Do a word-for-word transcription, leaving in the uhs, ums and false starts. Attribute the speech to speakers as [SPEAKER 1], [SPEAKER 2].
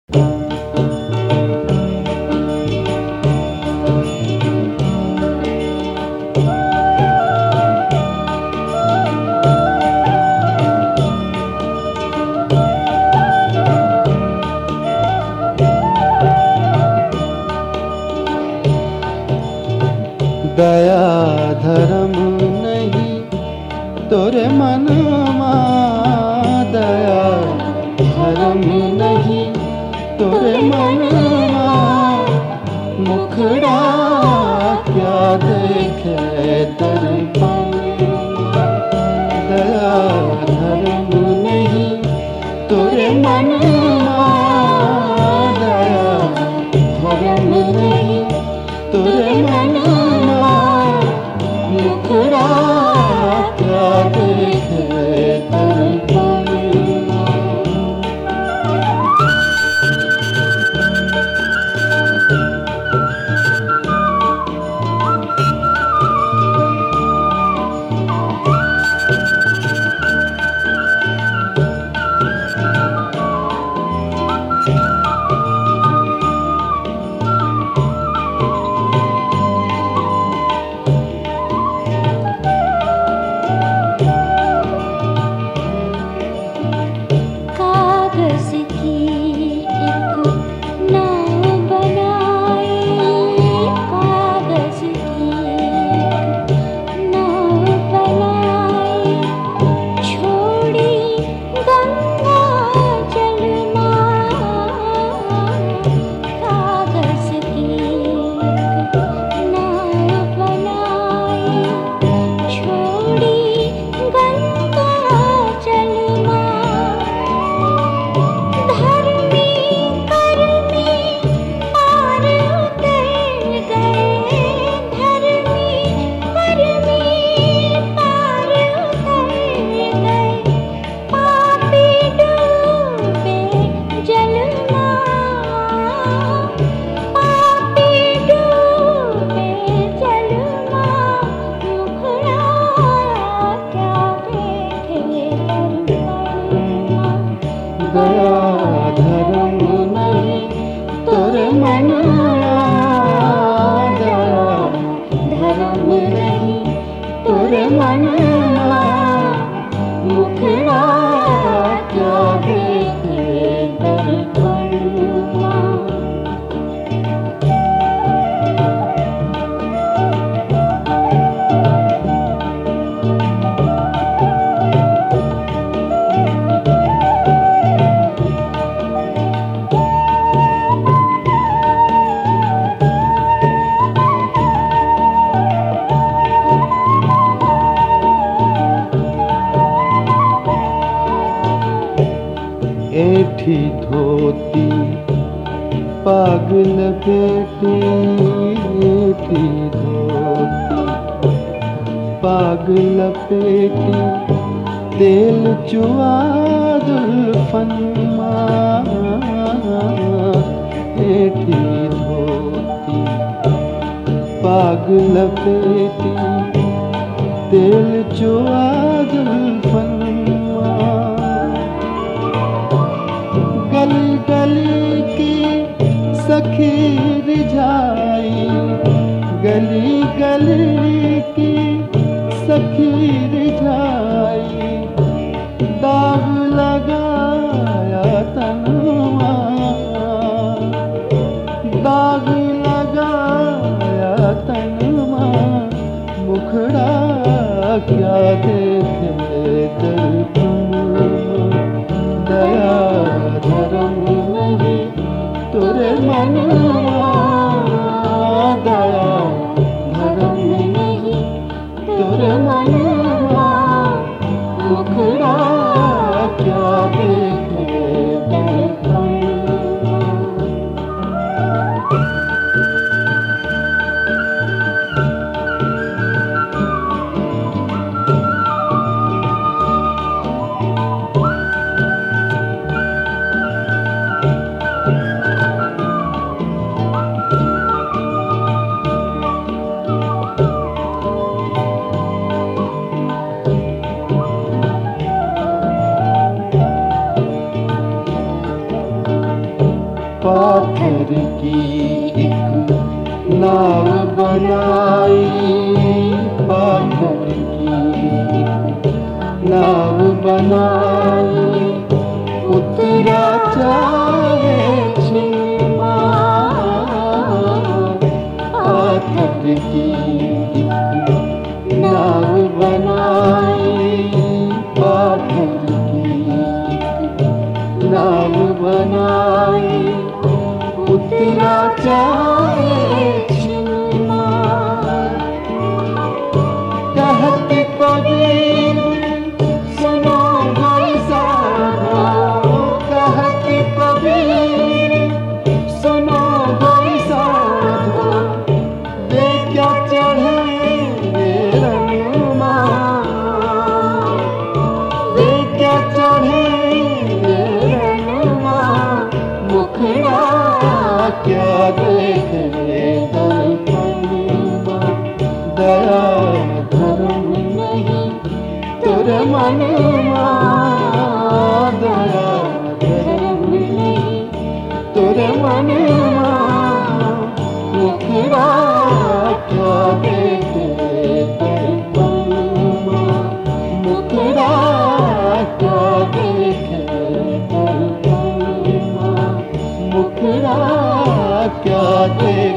[SPEAKER 1] दया धर्म नहीं तोरे मन मां, दया धर्म नहीं तोरे मन मां, मुखड़ा क्या देखे दर्पण। दया धर्म नहीं तोरे मन मां, दया धर्म नहीं तोरे मन मुखड़ा क्या देखे दर्पण। ऐठी धोती पागल बेटी, ऐठी धोती पागल बेटी, तेल चुआ जुल्फन मां। ऐठी धोती पागल बेटी, तेल चुआ जुल्फन गली गली की सखी रिझाई, गली गली की सखी रिझाई, दाग लगाया तनुआ, दाग लगाया तनुआ, मुखड़ा क्या देखे दर्पण। दया धर्म नहीं तोरे मन मां, दया धर्म नहीं तोरे मन मां, मुखड़ा क्या देखे दर्पण। पाथर की एक नाव बनाई, पाथर की एक नाव बनाई, उतरा चाहे छिमा, पाथर की एक नाव बनाई, पाथर की एक नाव बनाई, उतरा चाहे छिमा। कहत कबीर सुनो भाई साधो, कहत कबीर सुनो भाई साधो, वे क्या चढ़े रनुमा, वे क्या चढ़े रनुमा, मुखड़ा क्या देखे दर्पणमा, दया धर्म नहीं तुर मनमा, दया धर्म नहीं तुर मनमा, मुखड़ा क्या देखे दर्पणमा, मुखड़ा क्या देखे दर्पणमा, मुखड़ा क्या देखे